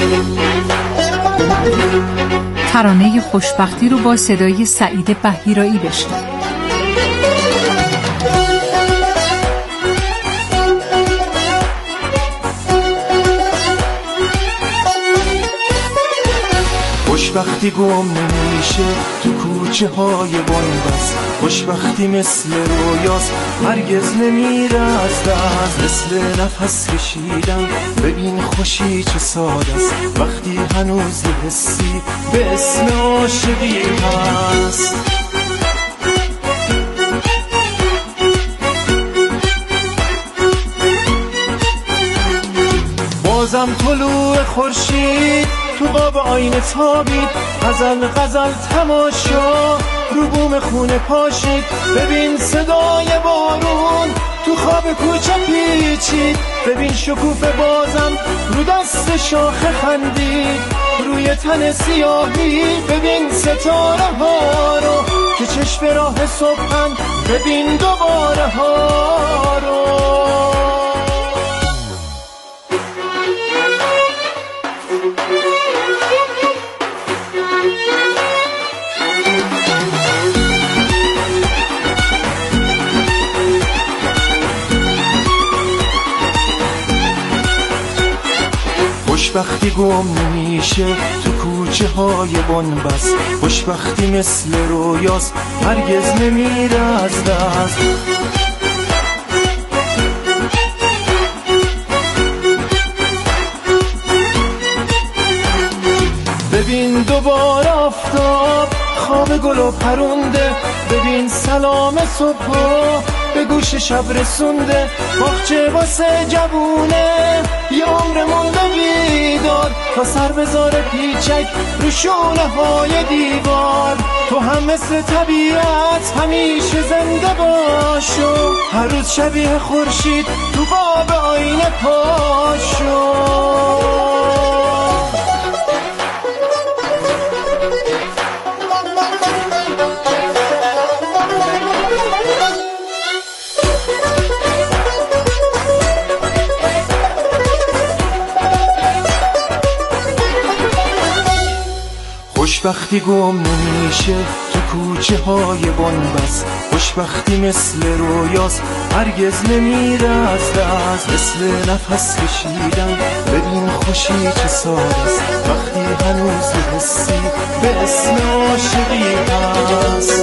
ترانه خوشبختی رو با صدای سعید بحیرایی بشنوید. خوشبختی گم نمیشه تو کوچه های بنبست، خوشبختی مثل رویاست هرگز نمیره از دست، مثل نفس کشیدن ببین خوشی چه ساده است وقتی هنوز یه حسی به اسم عاشقی هست. بازم طلوع خورشید تو قاب آینه تابید، غزل تماشا رو بوم خونه پاشید، ببین صدای بارون تو خواب کوچه پیچید، ببین شکوفه بازم رو دست شاخه خندید، روی تن سیاهی ببین ستاره ها رو که چشم راه صبحن، ببین دوباره ها رو. خوشبختی گم نمیشه تو کوچه های بنبست، خوشبختی مثل رویاست هرگز نمیره از دست. ببین دوباره آفتاب خواب گلو پرونده، ببین سلام صبح به گوش شب رسونده، باغچه واسه جوونه یه عمر مونده بیدار، تا سر بذاره پیچک رو شونه های دیوار، تو هم مثل طبیعت همیشه زنده باشو، هر روز شبیه خورشید تو قاب آینه پاشو. خوشبختی گم نمیشه تو کوچه های بنبست، خوشبختی مثل رویاست هرگز نمیره از دست، مثل نفس کشیدن ببین خوشی چه ساده است وقتی هنوز یه حسی به اسم عاشقی هست.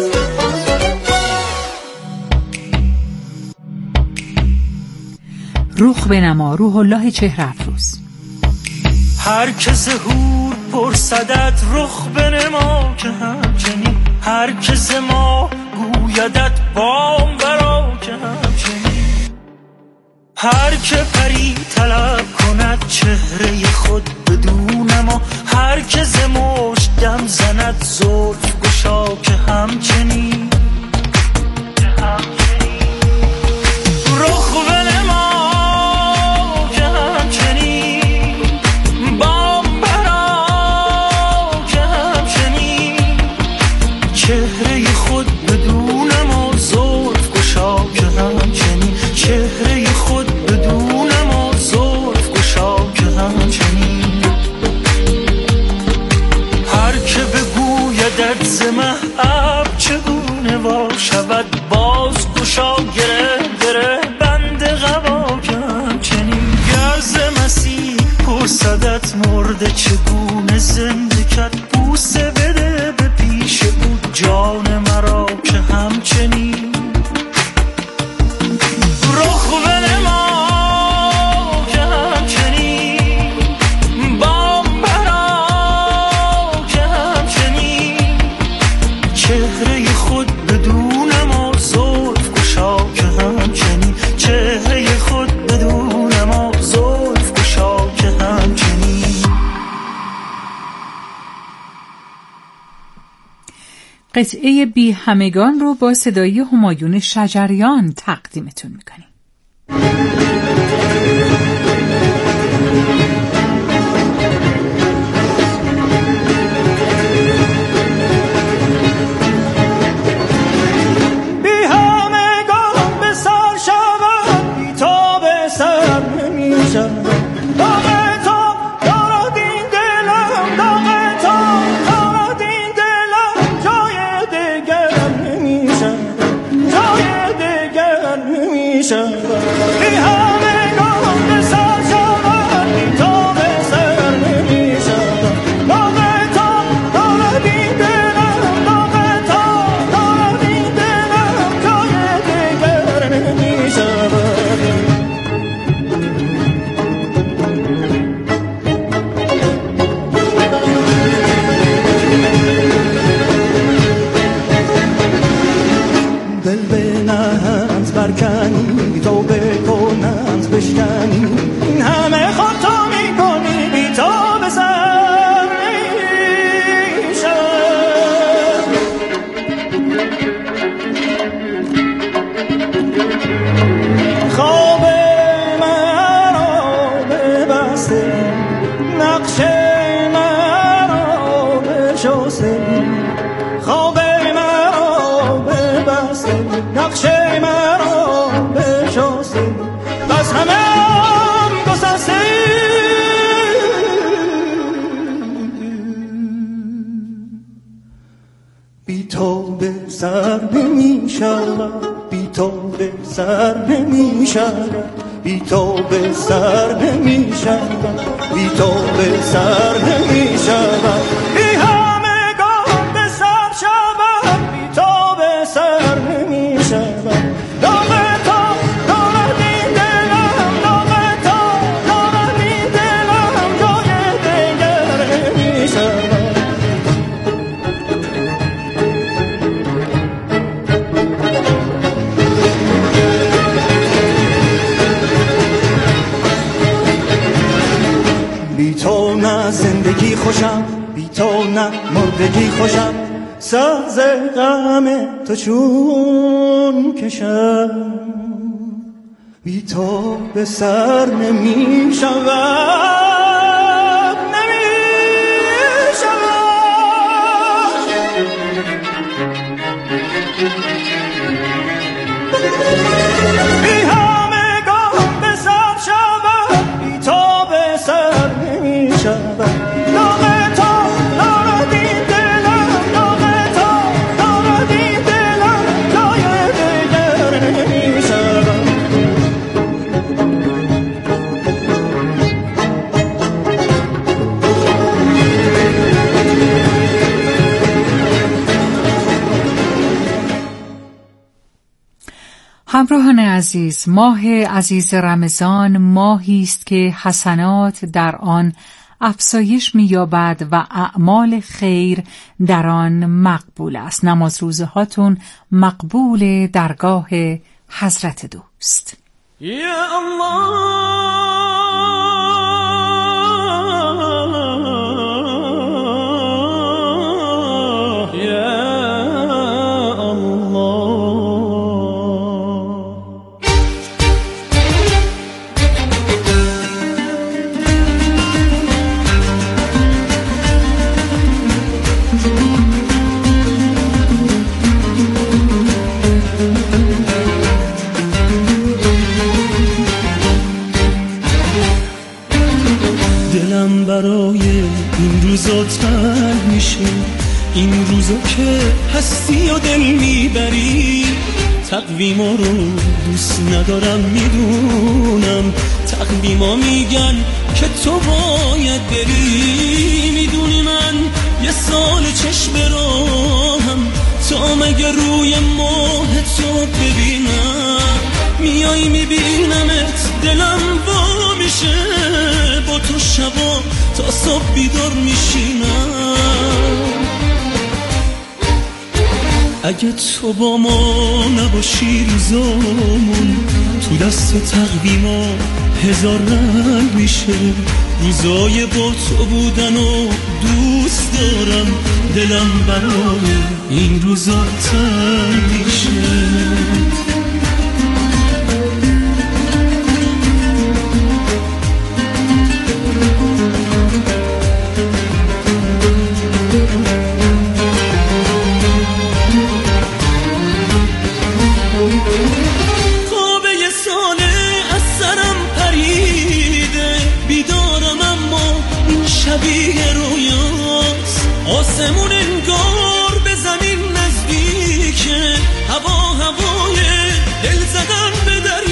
روح بنما روح الله چهره افروز. هر که ظهور پرسدت رخ بنما که همچنین، هر که ز ما گویدت بام برا که همچنین، هر که پری طلب کند چهره خود بدون ما، هر که ز مشت دم زند زلف گشا که همچنین، رخ بنما که همچنین، بام برا که همچنین، چهره خود بدون ما زلف گشا که همچنین، چهره خود بدون ما زلف گشا که همچنین، هر که بگویدت ز مه‌اب چگونه وا شود باز گشا گره گره بند قبا که همچنین، گر ز مسیح پرسدت مرده چگونه زنده کرد بوسه بده به پیش او جان مرا که همچنین، رخ بنما که همچنین، بام برا که همچنین، چهره خود بدون ما زلف گشا که همچنین، چهره خود بدون ما زلف گشا که همچنین. قطعه بی همگان رو با صدای همایون شجریان تقدیمتون میکنیم. بی همگان به سر شود بی تا به سر نمی شود، داغ تو دارد این نقشه مرا بشسته خواب مرا ببسته نقشه مرا بشسته بس همه هم گسسته بی تو به سر نمی شود بی تو به سر نمی شود بی تو به سر نمی شود بی تو به سر نمی شود بی همگان به سر شود بی تو به سر نمی شود داغ تو دارد این دلم داغ تو دارد این دلم جای دیگر نمی شود بی تو نه زندگی خوشم بی تو نه مردگی خوشم ساز غم تو چون کشم بی تو به سر نمی شود نمی شود بی همگان به سر شود بی تو به سر نمی شود داغ تو دارد این دلم داغ تو دارد این دلم جای دیگر نمی شود همراهان عزیز، ماه عزیز رمضان ماهی است که حسنات در آن افزایش می‌یابد و اعمال خیر در آن مقبول است. نماز روزه هاتون مقبول درگاه حضرت دوست. یا الله برای این روزا تنگ میشه این روزا که هستی و دل میبری تقویما رو دوست ندارم میدونم تقویما میگن که تو باید بری میدونی من یه سال چشم راهم تا مگه روی ماه تو ببینم میای میبینمت دلم وا میشه با تو شبا تا صبح بیدار میشینم اگه تو با ما نباشی روزامون تو دست تقویما هزار رنگ میشه روزای با تو بودن و دوست دارم دلم برای این روزا تنگ میشه شبیه رویاست آسمون انگار به زمین نزدیکه هوای دل زدن به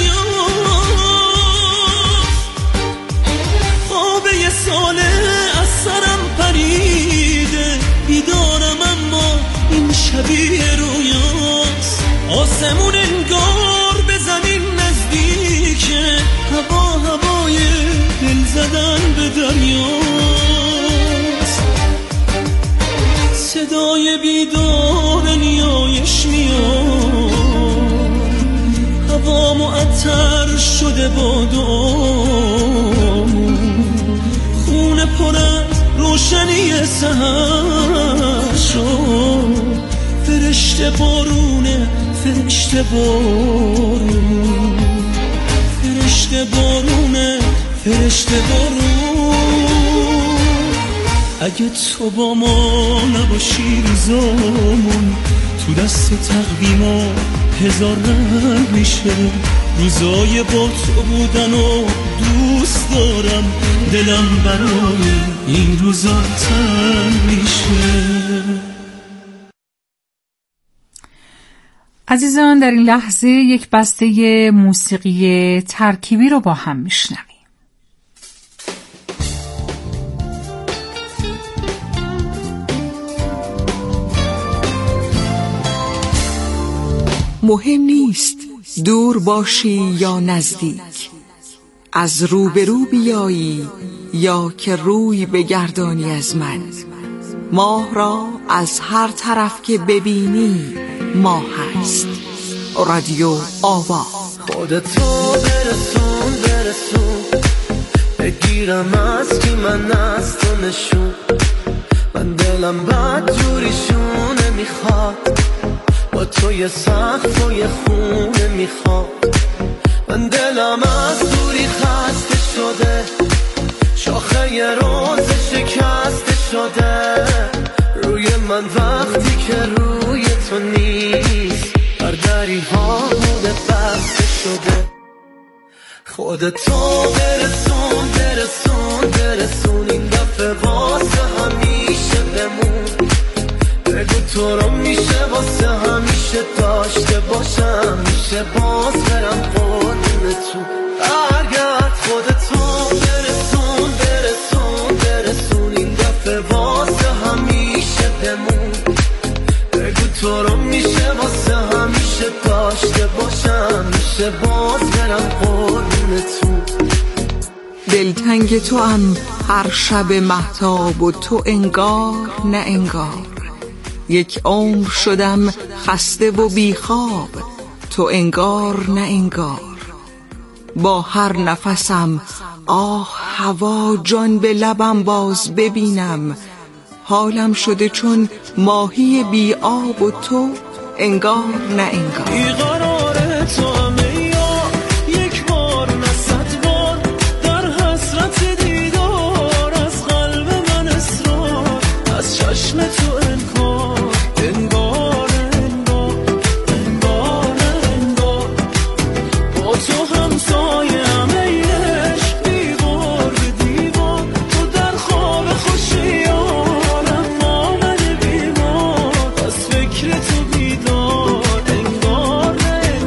دریاست خواب یه ساله از سرم پریده بیدارم اما این شبیه رویاست آسمون انگار به زمین نزدیکه هوای دل زدن به دریاست صدای بیدار نیایش میاد هوا معطر شده با دعامون خونه پر از روشنی سحر شد فرشته بارونه فرشته بارونه فرشته بارونه فرشته بارون. اگه تو با ما نباشی روزامون تو دست تقویما هزار رنگ میشه. روزای با تو بودن و دوست دارم، دلم برای این روزا تنگ میشه. عزیزان، در این لحظه یک بسته موسیقی ترکیبی رو با هم میشنویم. مهم نیست دور باشی یا نزدیک، از روبرو بیایی یا که روی بگردانی از من. ماه را از هر طرف که ببینی ماه هست. رادیو آوا. خودتو برسون بگیرم از کی من از تو نشون. من دلم بد جوریشونه میخواد، با توی سخت و یه خونه میخواد. من دلم از دوری خسته شده، شاخه یه روز شکسته شده. روی من وقتی که روی تو نیست، بر دری ها بوده بسته شده. خودتو برسون این دفعه واسه همیشه بمون. بگو تو رو میشه واسه همیشه داشته باشم، میشه باز برم قربون تو. برگرد خودتو برسون این دفعه واسه همیشه بمون. بگو تو رو میشه واسه همیشه داشته باشم، میشه باز برم قربون تو. دلتنگ تو هم هر شب مهتاب و تو انگار نه انگار. یک عمر شدم خسته و بیخواب، تو انگار نه انگار. با هر نفسم آه هوا جان به لبم باز ببینم. حالم شده چون ماهی بی آب و تو انگار نه انگار. بیقرار تو همه یا یک بار نه صد بار، در حسرت دیدار از قلب من اصرار، از چشم تو انکار. انگار با تو همسایه همه عشق دیوار به دیوار. تو در خواب خوشیارم آمده بیمار، از فکر تو بیدار. انگار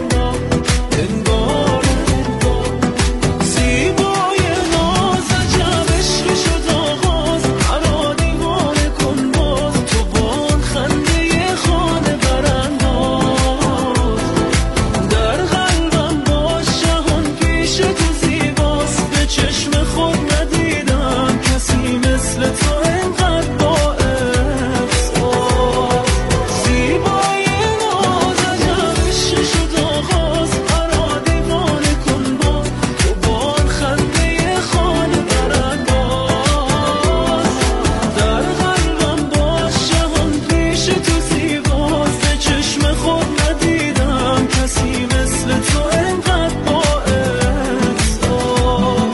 زیبای ناز عجب عشق شد آغاز. مرا دیوانه کن باز، تو بان خنده خانه برانداز. در قلبم باش جهان پیش تو زیباست، به چشم خود ندیدم کسی مثل تو اینقدر با احساس. زیبای ناز عجب عشق شد آغاز. مرا دیوانه کن باز، تو بان خنده خانه برانداز. در قلبم باش جهان پیش تو زیباست، به چشم خود ندیدم کسی مثل تو اینقدر با احساس.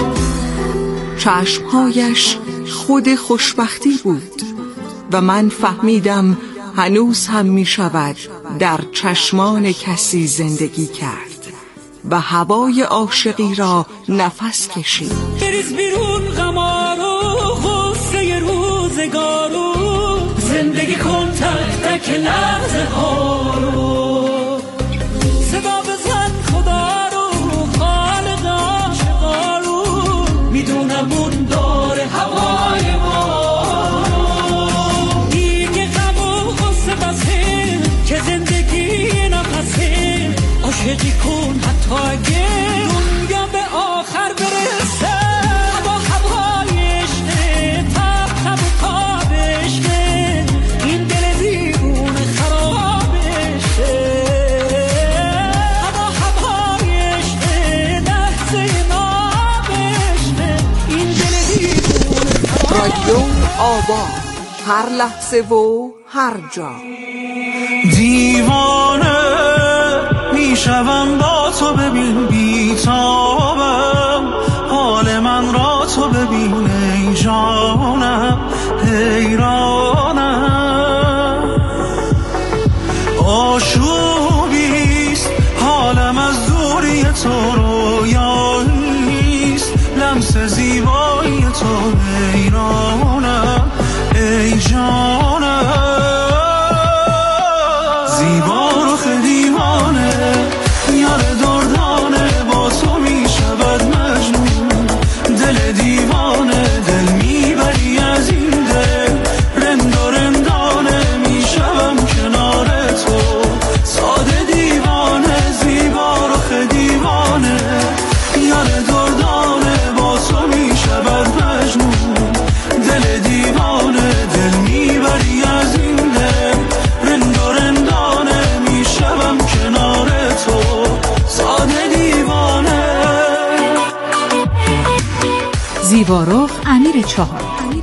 چشمهایش خود خوشبختی بود و من فهمیدم هنوز هم می شود در چشمان کسی زندگی کرد و هوای عاشقی را نفس کشید. بریز بیرون غمارو غصه روزگارو، زندگی کن تک تک لحظه ها رو. صدا بزن خدا رو خالق عاشقا رو، میدونم اون داره هوای ما رو. دیگه غم و غصه بسه که زندگی نفسه. عاشقی کن حتی اگه دنیا به آخر برسه. هوای عشقه تب تب و تاب عشقه، این دل دیوونه خراب عشقه. هوای عشقه لحظه ناب عشقه، این دل دیوونه خراب. رادیو آوا، هر لحظه و هر جا. دیوانه میشوم با تو، ببین بیتابم حال ببین ای جانم حیرانم، آشوبیست حالم از دوری تو، رویاییست لمس زیبایی تو، حیرانم ای جانم. زیبا رخ دیوانه یار دردانه، با تو می شود مجنون دل دیوانه، دل میبری از این دل رند و رندانه، می شوم کنار تو ساده دیوانه. زیبا رخ دیوانه یار دردانه، با تو می شود مجنون دل دیوانه، دل میبری از این دل رند و رندانه، می شوم کنار تو ساده دیوانه. زیبارخ امیر چهار.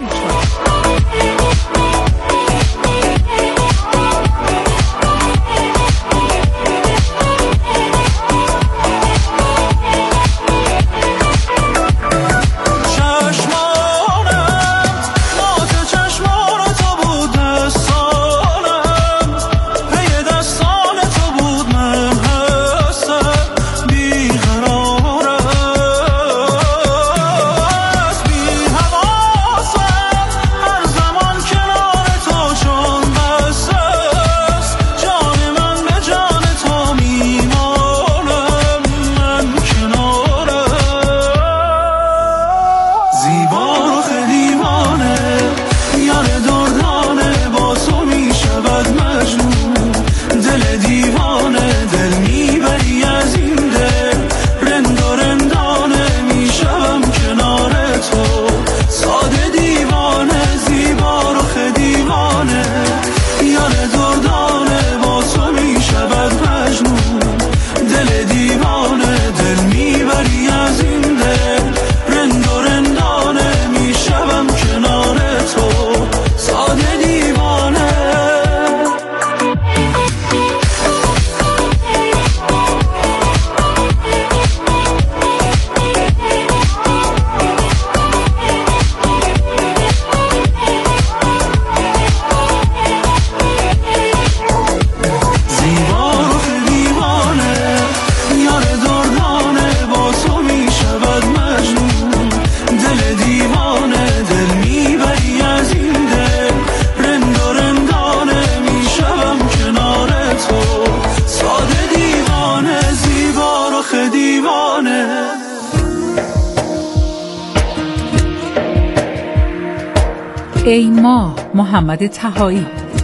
ای ماه محمد طهایی.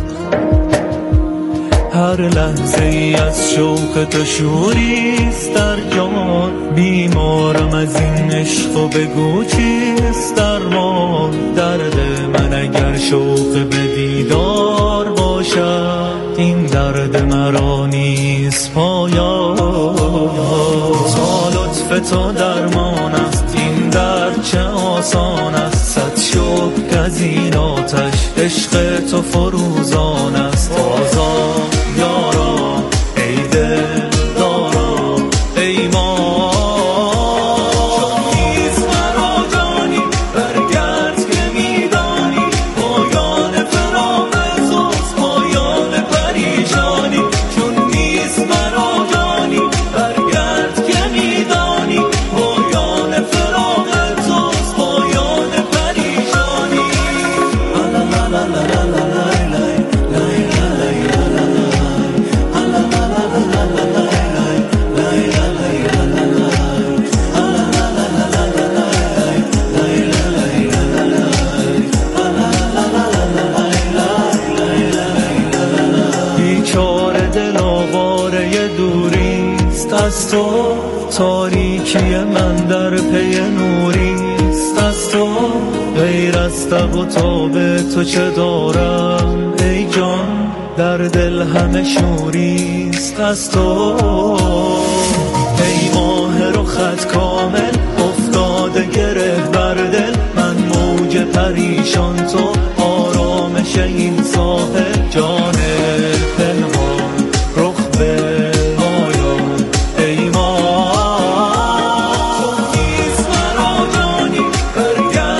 هر لحظه ای از شوق تو شوریست در جان، بیمارم از این عشق و بگو چیست درمان. درد من اگر شوق به دیدار باشد، این درد مرا نیست پایان. تا لطف تو درمان است این درد چه آسان است، صد شکر از این آتش عشق تو فروزان است. آزاد یارا ای دل دارا ای ما، چون نیست مرا جانی برگرد که میدانی، پایان فراق توست پایان پریشانی. چون نیست مرا جانی برگرد که میدانی، پایان فراق توست پایان پریشانی. لا لا لا لا لا از تو، تاریکی من در پی نوریست از تو، غیر از تب و تاب تو چه دارم ای جان، در دل همه شوریست از تو. ای ماه رخت کامل افتاده گره بر دل، من موج پریشان تو آرامش این ساحل. جان پنهان رخ به ای ما، چون نیست مرا جانی برگرد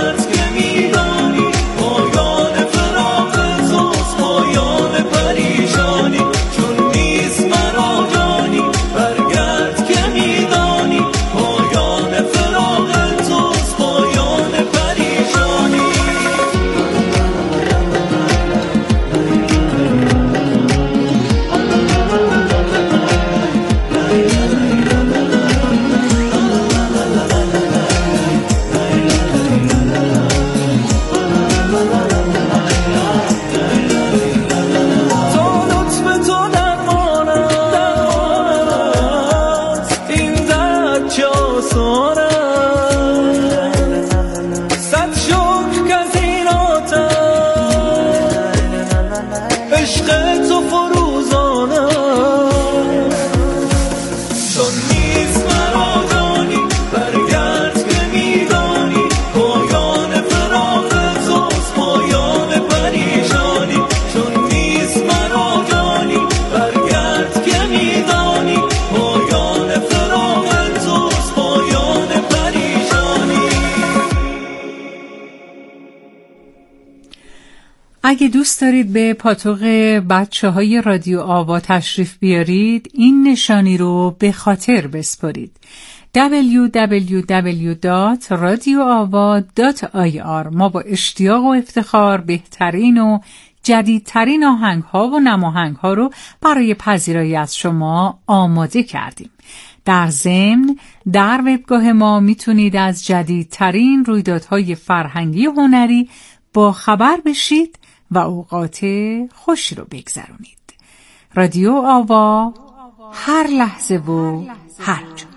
اگه دوست دارید به پاتوق بچه‌های رادیو آوا تشریف بیارید، این نشانی رو به خاطر بسپارید: www.radioava.ir. ما با اشتیاق و افتخار بهترین و جدیدترین آهنگ‌ها و نماهنگ‌ها رو برای پذیرایی از شما آماده کردیم. در ضمن در وبگاه ما میتونید از جدیدترین رویدادهای فرهنگی و هنری با خبر بشید و اوقات خوشی رو بگذرونید. رادیو آوا، هر لحظه و هر جا.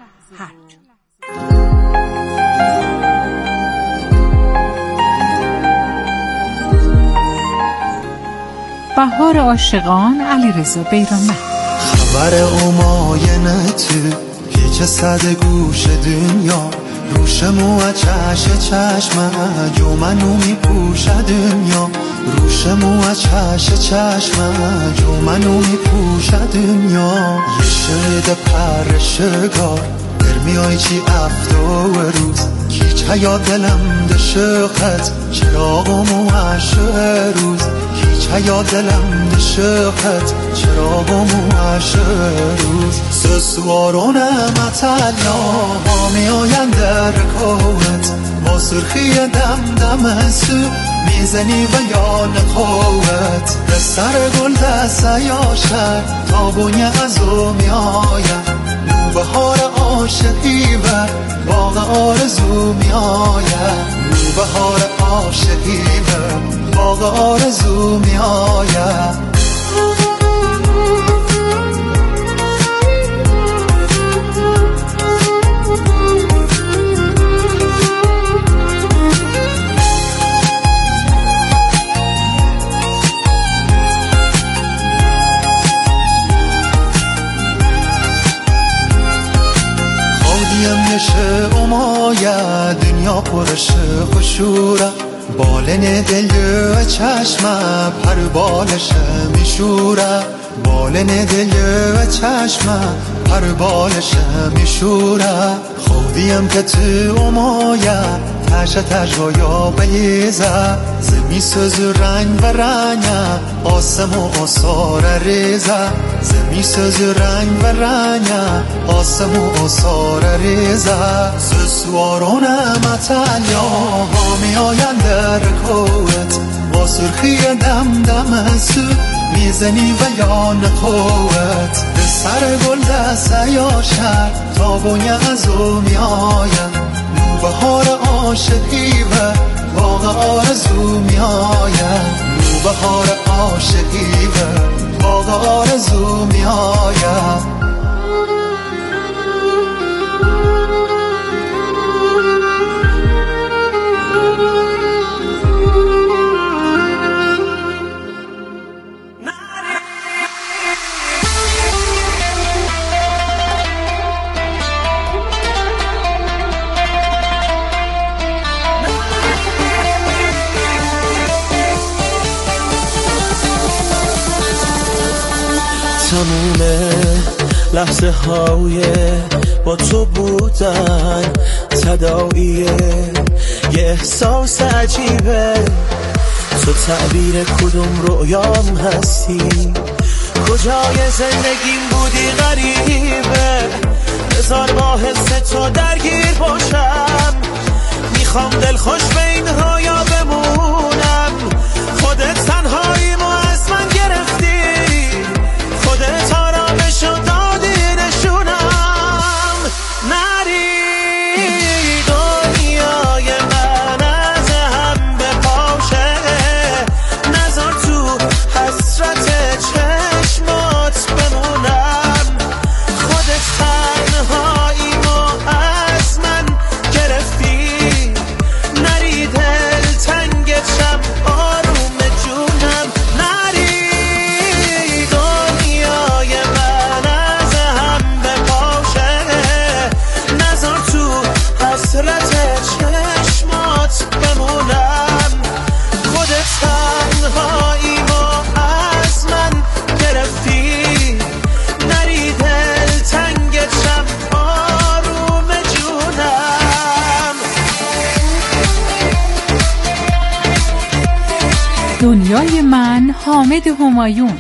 بهار عاشقان، علیرضا بیرانوند. خبر اوماینته پیچ صد گوش دنیا، روشمو و چشم جو منو میپوشه دنیا، روشمو و چشم جو منو میپوشه دنیا. یه شده پرشگار برمیای چی افتا و روز، کیچه یا دلم دشقت چراغمو عشه روز، کیچه یا دلم دشقت چراغمو عشه روز. سسوارونم اتلا هامی آین در رکاوت، با سرخی دم سو میزنی و یا نخوت. به سر گل دست یاشر تابونی از او میایم، بهار عاشقی و باغ آرزو می آید، بهار عاشقی و باغ آرزو می آید. نشه امایا دنیا پرش خشوره، بالن دل و چشمه پر بالش میشوره، بالن دل و چشمه پر بالش میشوره. خودیم که تو امایا تش رویا بلیزه، زمی سوز رنگ و رنگه آسم و آسار ریزه، زمی سوز رنگ و رنگه آسم و آسار ریزه. سسوارونم اتلیا هامی آین در کوت، با سرخی دم سو میزنی و یا نخوت. به سر گل دست یاشر تابونی از او میایم، بهار عاشقی و باغ آرزو می آید، بهار عاشقی و باغ آرزو می آید. تموم لحظه های با تو بودن تداعیه، یه احساس عجیبه. تو تعبیر کدوم رویام هستی، کجای زندگیم بودی غریبه. بذار با حس تو درگیر باشم، میخوام دلخوش به این رویا بمونم. خودت تنهاییمو از من گرفتی، خودت آرامشو دادی نشونم. نری دنیای من از هم بپاشه، نذار تو حسرت چشمات بمونم. خودت تنهاییمو از من گرفتی، نری دنیای من حامد همایون.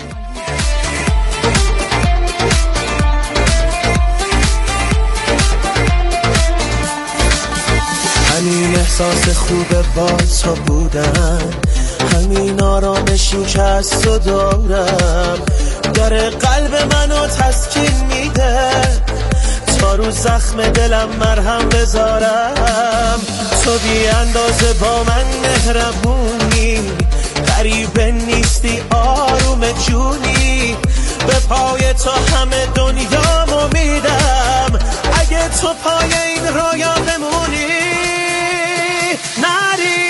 همین احساس خوبه با تو بودن، همین آرامشی که از تو دارم، داره قلب منو تسکین میده، تا رو زخم دلم مرهم بذارم. تو بی اندازه با من مهربونی، غریبه نیستی آروم جونی، به پای تو همه دنیامو میدم، اگه تو پای این رویا بمونی. نری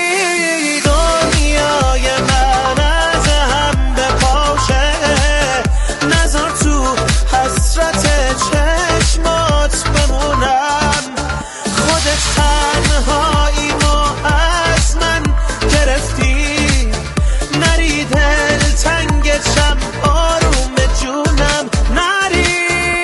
دنیای من از هم بپاشه، نذار تو حسرت چشمات بمونم، خودت تنهایی ما از من گرفتی، نری دل تنگشم آروم جونم. نری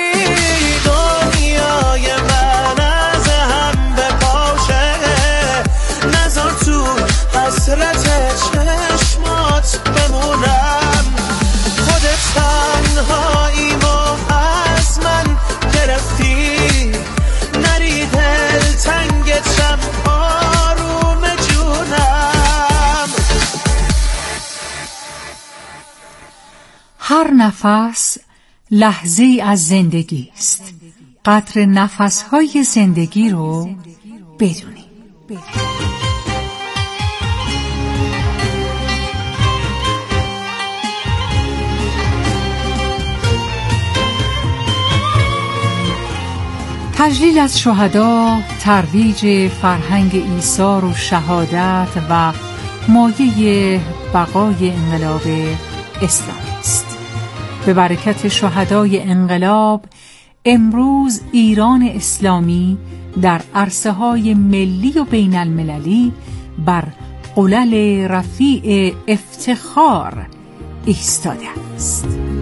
دنیای من از هم بپاشه، نذار تو حسرت چشمات بمونم، خودت تنهایی ما از من گرفتی، نری دل تنگشم آروم جونم. هر نفس لحظه‌ای از زندگی است. قدر نفس‌های زندگی رو بدونی. تجلیل از شهدا ترویج فرهنگ ایثار و شهادت و مایه بقای انقلاب اسلامی است. به برکت شهدای انقلاب امروز ایران اسلامی در عرصه‌های ملی و بین المللی بر قلل رفیع افتخار ایستاده است.